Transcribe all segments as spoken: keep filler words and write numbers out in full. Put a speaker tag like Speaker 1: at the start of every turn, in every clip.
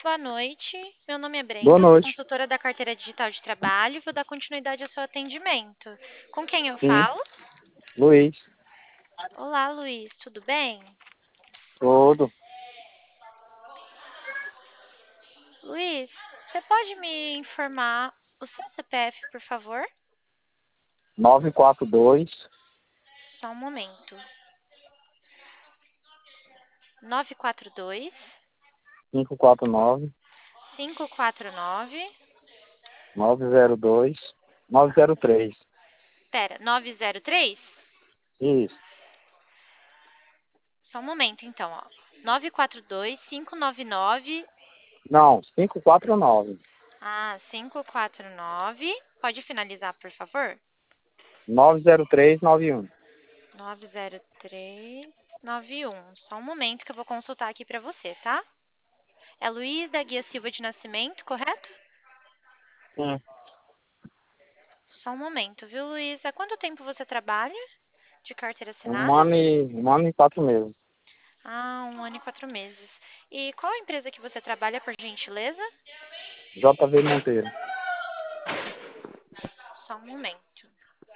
Speaker 1: Boa noite, meu nome é
Speaker 2: Boa
Speaker 1: Brenda, sou
Speaker 2: noite.
Speaker 1: consultora da carteira digital de trabalho e vou dar continuidade ao seu atendimento. Com quem eu
Speaker 2: Sim,
Speaker 1: falo?
Speaker 2: Luiz.
Speaker 1: Olá, Luiz, tudo bem?
Speaker 2: Todo.
Speaker 1: Luiz, você pode me informar o seu C P F, por favor?
Speaker 2: nove quatro dois,
Speaker 1: Só um momento. nove quatro dois,
Speaker 2: cinco quatro nove,
Speaker 1: cinco quatro nove,
Speaker 2: nove zero dois, nove zero três.
Speaker 1: pera, nove zero três?
Speaker 2: Isso.
Speaker 1: Só um momento, então, ó. nove quatro dois, cinco nove nove,
Speaker 2: Não, cinco quatro nove,
Speaker 1: ah, cinco quatro nove. Pode finalizar, por favor?
Speaker 2: nove zero três nove um.
Speaker 1: nove zero três nove um. Só um momento que eu vou consultar aqui para você, tá? É Luiz da Guia Silva de Nascimento, correto?
Speaker 2: Sim.
Speaker 1: Só um momento, viu, Luiz? Há quanto tempo você trabalha de carteira
Speaker 2: Um
Speaker 1: assinada?
Speaker 2: ano e, um ano e quatro meses.
Speaker 1: Ah, um ano e quatro meses. E qual a empresa que você trabalha, por gentileza?
Speaker 2: J V Monteiro.
Speaker 1: Só um momento.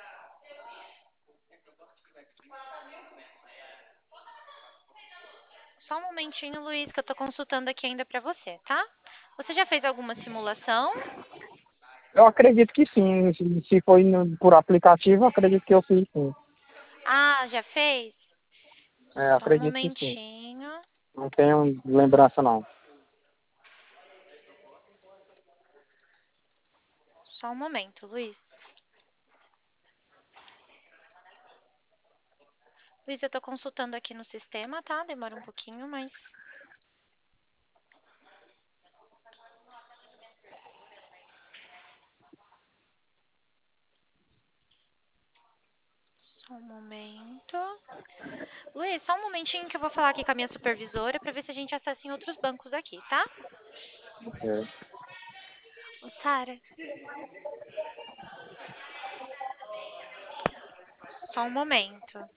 Speaker 1: Só um momentinho, Luiz, que eu tô consultando aqui ainda para você, tá? Você já fez alguma simulação?
Speaker 2: Eu acredito que sim. Se, se foi no- por aplicativo, eu acredito que eu fiz sim.
Speaker 1: Ah, já fez?
Speaker 2: É,
Speaker 1: Só um
Speaker 2: acredito que sim.
Speaker 1: momentinho.
Speaker 2: Não tenho lembrança não.
Speaker 1: Só um momento, Luiz. Luiz, eu tô consultando aqui no sistema, tá? Demora um pouquinho, mas... Só um momento. Luiz, só um momentinho que eu vou falar aqui com a minha supervisora pra ver se a gente acessa em outros bancos aqui, tá?
Speaker 2: É.
Speaker 1: Ô, Sara, só um momento.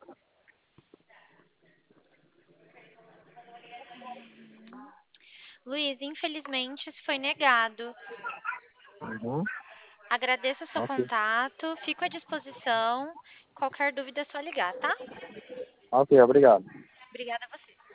Speaker 1: Luiz, infelizmente, isso foi negado.
Speaker 2: Uhum.
Speaker 1: Agradeço o seu
Speaker 2: Ok.
Speaker 1: contato, fico à disposição. Qualquer dúvida é só ligar, tá?
Speaker 2: Ok, obrigado.
Speaker 1: Obrigada a você.